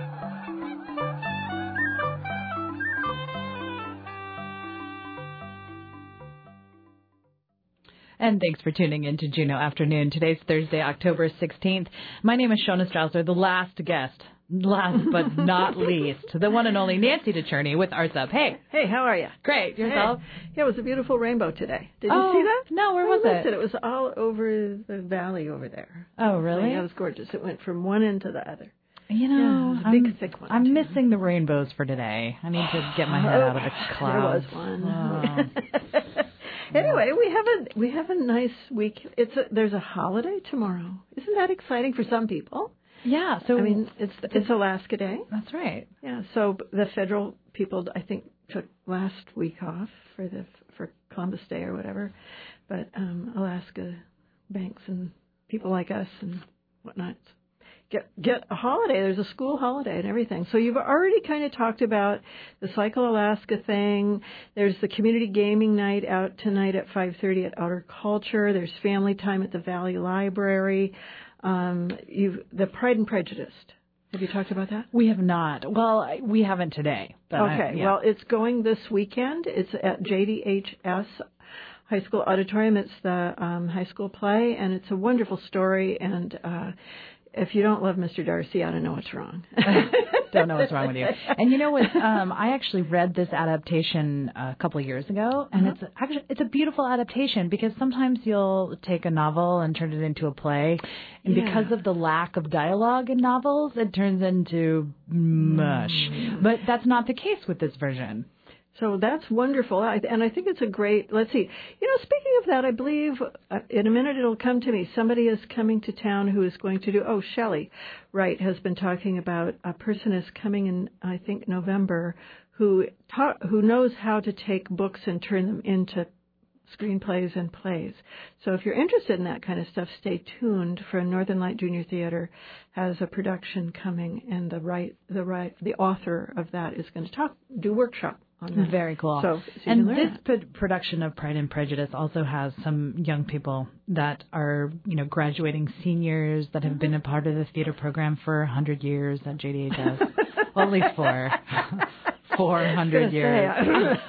And thanks for tuning in to Juneau Afternoon. Today's Thursday, October 16th. My name is Shona Strausser, the last guest. Last but not least, the one and only Nancy DeCherney with Arts Up. Hey. Hey, how are you? Great. Yourself? Hey. Yeah, it was a beautiful rainbow today. Did you see that? No, where was it? It was all over the valley over there. Oh, really? Yeah, it was gorgeous. It went from one end to the other. You know, yeah, it was a big, thick one. I'm missing the rainbows for today. I need to get my head out of the clouds. There was one. Oh. Anyway, we have a nice week. There's a holiday tomorrow. Isn't that exciting for some people? Yeah, so I mean, it's Alaska Day. That's right. Yeah, so the federal people, I think, took last week off for Columbus Day or whatever, but Alaska banks and people like us and whatnot get a holiday. There's a school holiday and everything. So you've already kind of talked about the Cycle Alaska thing. There's the community gaming night out tonight at 5:30 at Outer Culture. There's family time at the Valley Library. The Pride and Prejudice. Have you talked about that? We have not. Well, we haven't today. But okay. Yeah. Well, it's going this weekend. It's at JDHS High School Auditorium. It's the high school play, and it's a wonderful story. And if you don't love Mr. Darcy, I don't know what's wrong. Don't know what's wrong with you. And you know what? I actually read this adaptation a couple of years ago, and it's a beautiful adaptation because sometimes you'll take a novel and turn it into a play, and because of the lack of dialogue in novels, it turns into mush. But that's not the case with this version. So that's wonderful, and I think it's a great, let's see, speaking of that, I believe in a minute it'll come to me. Somebody is coming to town who is going to do, Shelley Wright has been talking about a person is coming in, I think, November, who knows how to take books and turn them into screenplays and plays. So if you're interested in that kind of stuff, stay tuned, for Northern Light Junior Theater has a production coming, and the author of that is going to do workshop on that. Very cool. So and this production of Pride and Prejudice also has some young people that are, graduating seniors that have been a part of the theater program for 100 years at JDHS. Well, at least 400 years.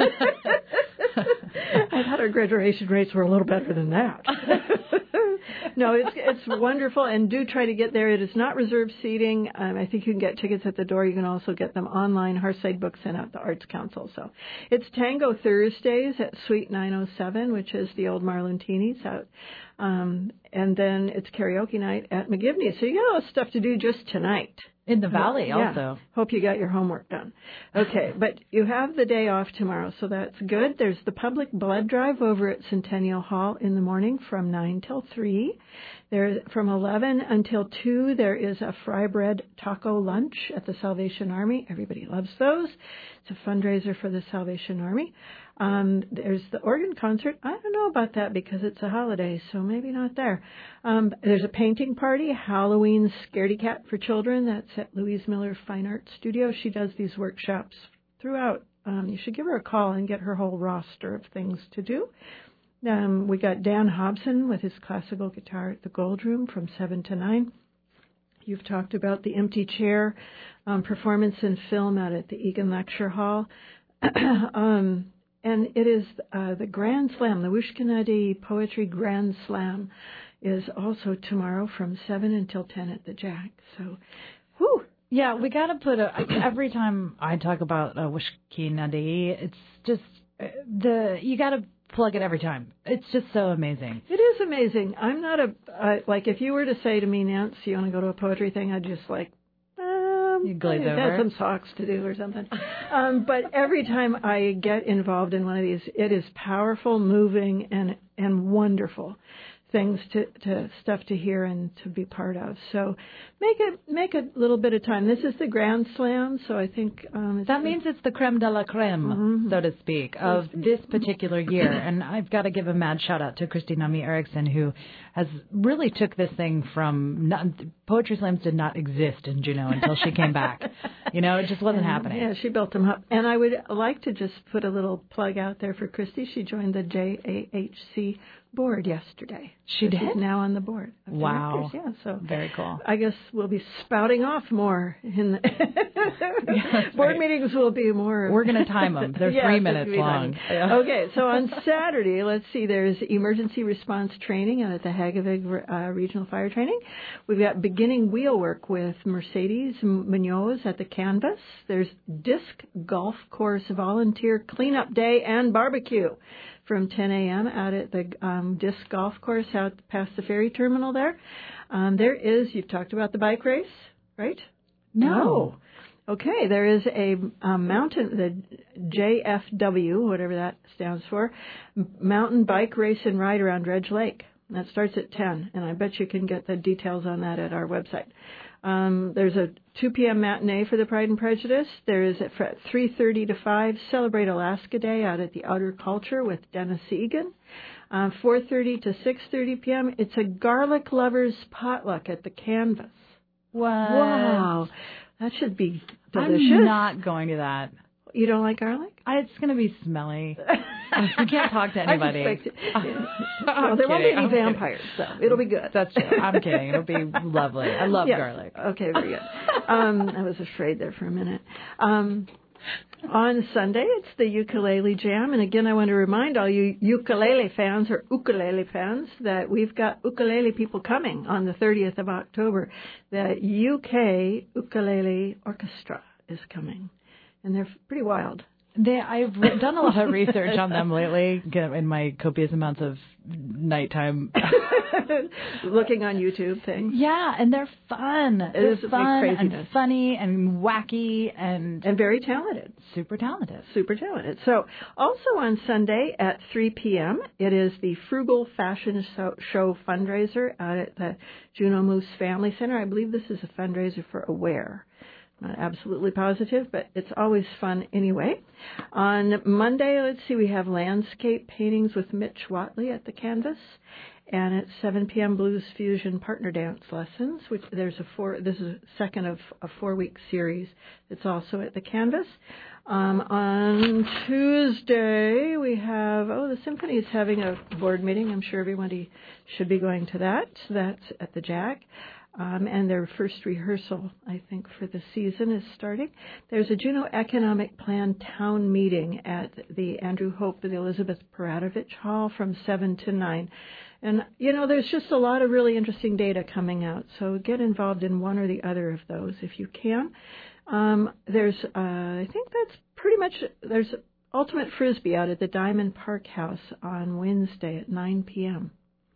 I thought our graduation rates were a little better than that. No, it's wonderful, and do try to get there. It is not reserved seating. I think you can get tickets at the door. You can also get them online. Hearthside Books sent out the Arts Council. So it's Tango Thursdays at Suite 907, which is the old Marlentini's out. And then it's karaoke night at McGivney. So you got a lot of stuff to do just tonight. In the valley Yeah. also. Hope you got your homework done. Okay, but you have the day off tomorrow, so that's good. There's the public blood drive over at Centennial Hall in the morning from 9 till 3. There, from 11 until 2, there is a fry bread taco lunch at the Salvation Army. Everybody loves those. It's a fundraiser for the Salvation Army. There's the organ concert. I don't know about that because it's a holiday, so maybe not there. There's a painting party, Halloween Scaredy Cat for children. That's at Louise Miller Fine Arts Studio. She does these workshops throughout. You should give her a call and get her whole roster of things to do. We got Dan Hobson with his classical guitar at the Gold Room from 7 to 9. You've talked about the Empty Chair performance and film out at the Egan Lecture Hall. And it is the Grand Slam, the Wishkana Poetry Grand Slam is also tomorrow from 7 until 10 at the Jack. So, whew. Yeah, we got to put every time I talk about Wishkana, it's just you got to plug it every time. It's just so amazing. It is amazing. I'm not like if you were to say to me, Nance, you want to go to a poetry thing, I'd just like, you glaze over. Have some socks to do or something. But every time I get involved in one of these, it is powerful, moving, and wonderful things to stuff to hear and to be part of. So make a little bit of time. This is the Grand Slam, so I think that means it's the creme de la creme, so to speak, of this particular year. And I've got to give a mad shout out to Kristinami Eriksson, who has really took this thing from poetry slams did not exist in Juneau until she came back. It just wasn't happening. Yeah, she built them up. And I would like to just put a little plug out there for Christy. She joined the JAHC board yesterday. She's now on the board. Wow. Yeah, so very cool. I guess we'll be spouting off more in the board meetings will be more. We're going to time them. They're 3 minutes long. Yeah. Okay, so on Saturday, let's see, there's emergency response training at the Hagevig Regional Fire Training. We've got beginning wheelwork with Mercedes Munoz at the Canvas. There's disc golf course volunteer cleanup day and barbecue from 10 a.m. out at the disc golf course out past the ferry terminal there. There is, you've talked about the bike race, right? No. Okay, there is a mountain, the JFW, whatever that stands for, mountain bike race and ride around Dredge Lake. That starts at 10, and I bet you can get the details on that at our website. There's a 2 p.m. matinee for the Pride and Prejudice. There is at 3:30 to 5, Celebrate Alaska Day out at the Outer Culture with Dennis Egan. 4:30 to 6:30 p.m., it's a garlic lovers potluck at the Canvas. What? Wow. That should be delicious. I'm not going to that. You don't like garlic? It's going to be smelly. We can't talk to anybody. Well, there won't be any vampires, so it'll be good. That's true. I'm kidding. It'll be lovely. I love garlic. Okay, very good. I was afraid there for a minute. On Sunday, it's the Ukulele Jam. And again, I want to remind all you ukulele fans or ukulele fans that we've got ukulele people coming on the 30th of October. The UK Ukulele Orchestra is coming. And they're pretty wild. I've done a lot of research on them lately in my copious amounts of nighttime looking on YouTube things. Yeah, and they're fun. They're fun and funny and wacky and very talented. Super talented. Super talented. So also on Sunday at 3 p.m., it is the Frugal Fashion Show fundraiser out at the Juneau Moose Family Center. I believe this is a fundraiser for Aware. Not absolutely positive, but it's always fun anyway. On Monday, let's see, we have landscape paintings with Mitch Watley at the Canvas. And at 7 p.m., Blues Fusion partner dance lessons, which this is a second of a 4-week series that's also at the Canvas. On Tuesday, we have, the Symphony is having a board meeting. I'm sure everybody should be going to that. That's at the Jack. And their first rehearsal, I think, for the season is starting. There's a Juneau Economic Plan town meeting at the Andrew Hope, the Elizabeth Paratovich Hall from 7 to 9. And, there's just a lot of really interesting data coming out. So get involved in one or the other of those if you can. There's, I think that's pretty much, there's Ultimate Frisbee out at the Diamond Park House on Wednesday at 9 p.m.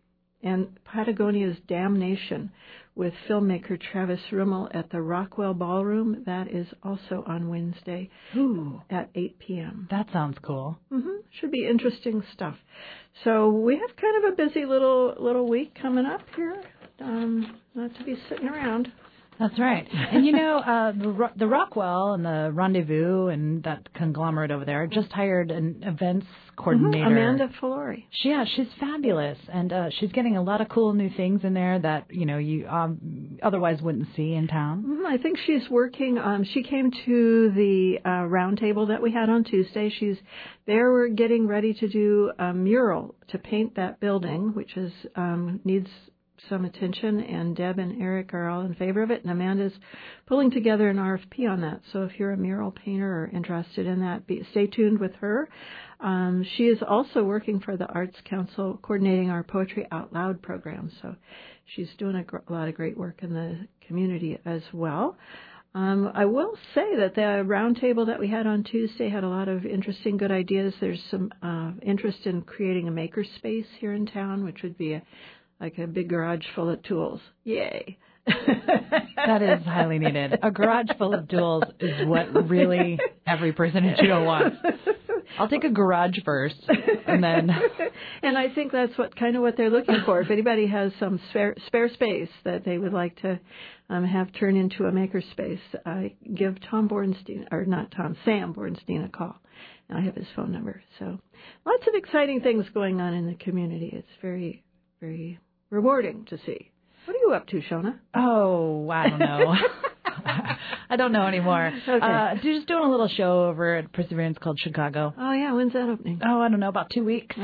and Patagonia's Damnation with filmmaker Travis Rimmel at the Rockwell Ballroom. That is also on Wednesday at 8 p.m. That sounds cool. Should be interesting stuff. So we have kind of a busy little week coming up here. Not to be sitting around. That's right. And the Rockwell and the Rendezvous and that conglomerate over there just hired an events coordinator. Amanda Filori. She's fabulous, and she's getting a lot of cool new things in there that you otherwise wouldn't see in town. I think she's working. She came to the roundtable that we had on Tuesday. We're getting ready to do a mural to paint that building, which needs some attention, and Deb and Eric are all in favor of it, and Amanda's pulling together an RFP on that. So if you're a mural painter or interested in that, stay tuned with her. She is also working for the Arts Council, coordinating our Poetry Out Loud program. So she's doing a lot of great work in the community as well. I will say that the roundtable that we had on Tuesday had a lot of interesting, good ideas. There's some interest in creating a maker space here in town, which would be like a big garage full of tools. Yay. That is highly needed. A garage full of tools is what really every person in Juneau wants. I'll take a garage first, and then... And I think that's what they're looking for. If anybody has some spare space that they would like to have turn into a maker space, give Sam Bornstein a call. And I have his phone number. So lots of exciting things going on in the community. It's very, very rewarding to see. What are you up to, Shona? Oh, I don't know. I don't know anymore. Okay. Just doing a little show over at Perseverance called Chicago. Oh, yeah. When's that opening? Oh, I don't know. About 2 weeks.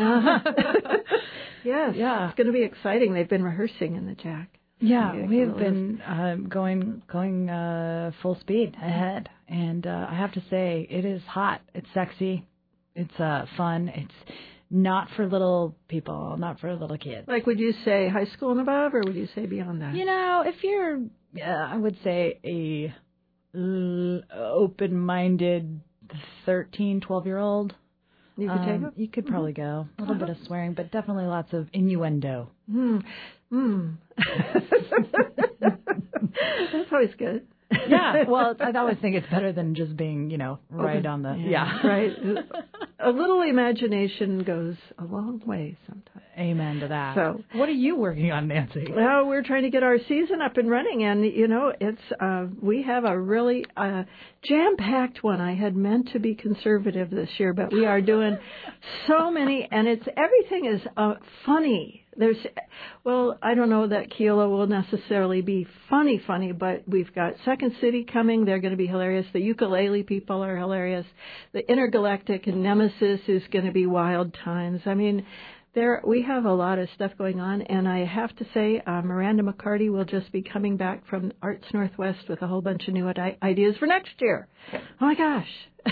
Yes. Yeah. It's going to be exciting. They've been rehearsing in the Jack. Yeah, we've been going full speed ahead. And I have to say, it is hot. It's sexy. It's fun. It's not for little people, not for little kids. Like, would you say high school and above, or would you say beyond that? If you're, I would say a open-minded 13, 12-year-old. You could take it? You could probably go. A little bit of swearing, but definitely lots of innuendo. That's always good. Yeah, well, I always think it's better than just being, right on the... Yeah. Right. A little imagination goes a long way sometimes. Amen to that. So, what are you working on, Nancy? Well, we're trying to get our season up and running, and, we have a really jam-packed one. I had meant to be conservative this year, but we are doing so many, and everything is funny. I don't know that Keola will necessarily be funny, but we've got Second City coming. They're going to be hilarious. The ukulele people are hilarious. The Intergalactic and Nemesis is going to be wild times. I mean, we have a lot of stuff going on, and I have to say, Miranda McCarty will just be coming back from Arts Northwest with a whole bunch of new ideas for next year. Oh my gosh.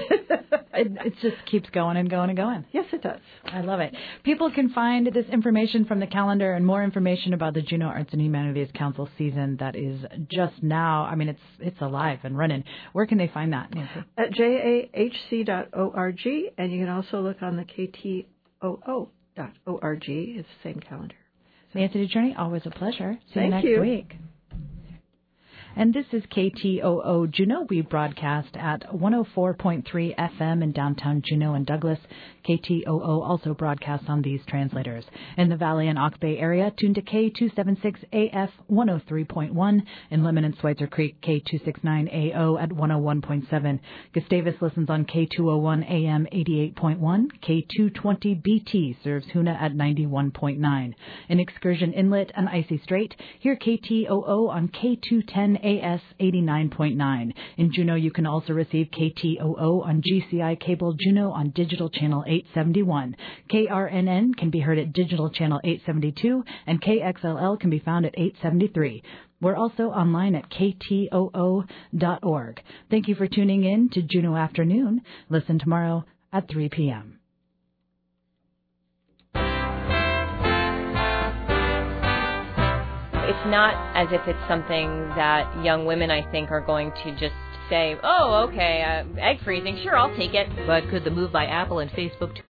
It just keeps going and going and going. Yes, it does. I love it. People can find this information from the calendar and more information about the Juneau Arts and Humanities Council season that is just now. I mean, it's alive and running. Where can they find that, Nancy? At jahc.org, and you can also look on the KTOO.org. It's the same calendar. Nancy DeCherney, always a pleasure. See Thank you next week. And this is KTOO Juneau. We broadcast at 104.3 FM in downtown Juneau and Douglas. KTOO also broadcasts on these translators. In the Valley and Ox Bay area, tune to K276 AF 103.1. In Lemon and Schweitzer Creek, K269 AO at 101.7. Gustavus listens on K201 AM 88.1. K220 BT serves Hoonah at 91.9. In Excursion Inlet and Icy Strait, hear KTOO on K210 AS 89.9. In Juneau, you can also receive KTOO on GCI Cable Juneau on Digital Channel 871. KRNN can be heard at Digital Channel 872, and KXLL can be found at 873. We're also online at ktoo.org. Thank you for tuning in to Juneau Afternoon. Listen tomorrow at 3 p.m. It's not as if it's something that young women, I think, are going to just say, oh, okay, egg freezing, sure, I'll take it. But could the move by Apple and Facebook